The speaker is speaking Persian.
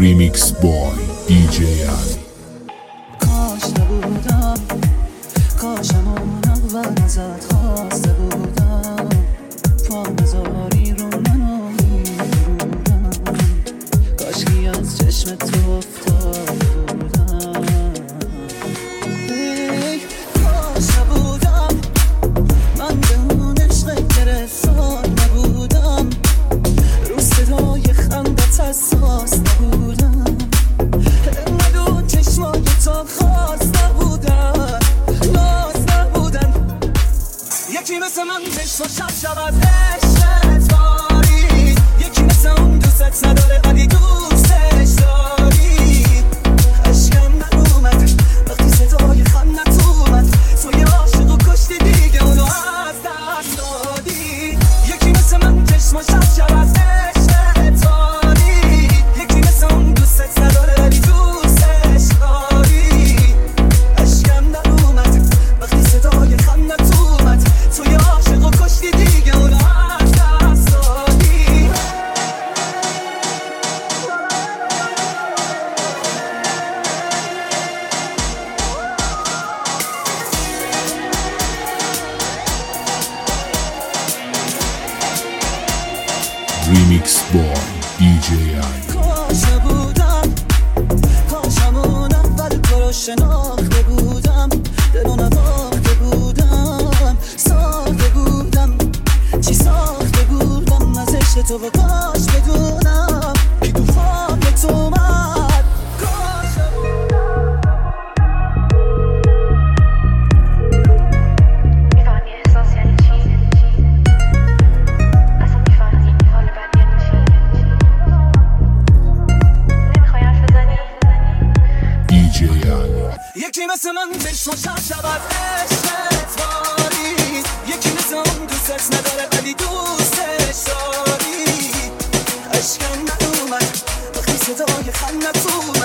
ریمیکس بای دیجی علی. کاش نبودم، کاش همون اول ازت خواسته بودم، پا نزاری رو منو میبودم، کاشکی از چشم تو افتاده بودم. کاش نبودم، من به اون عشق گرفتار نبودم، رو صدای خندت حساس نبودم، انقدر چشمای تو خواست نبودن، ناز نبودن. یکی مثل من چشم و شب از عشقت واری، یکی مثل اون دوستت نداره ولی دوستش داری. عشقم نرومد وقتی صدای خندت اومد، توی عاشق و کشتی دیگه اونو از دست دادی. یکی مثل من چشم و شب از عشقت واری، یکی مثل اون دوستت نداره ولی دوستش داری. عشقم نرومد وقتی صدای خندت اومد، توی عاشق و کشتی دیگه اونو از دست دادی. ریمیکس بای دیجی علی. کاش نبودم، کاش همون اول تو رو شناخته بودم، دلو نباخته بودم، ساخته بودم. چی ساخته بودم از عشق تو و کاش بدونم که تو خوابت اومد. کاش میفهمی احساس یعنی چی؟ اصلا میفهمی حال بد یعنی چی؟ نمیخوای حرف بزنی؟ دیجی علی. یکی مثل من چشم و شب از عشقت واری، یکی مثل اون دوستت نداره ولی دوستش داری. عشقم نرومد وقتی صدای خندت اومد،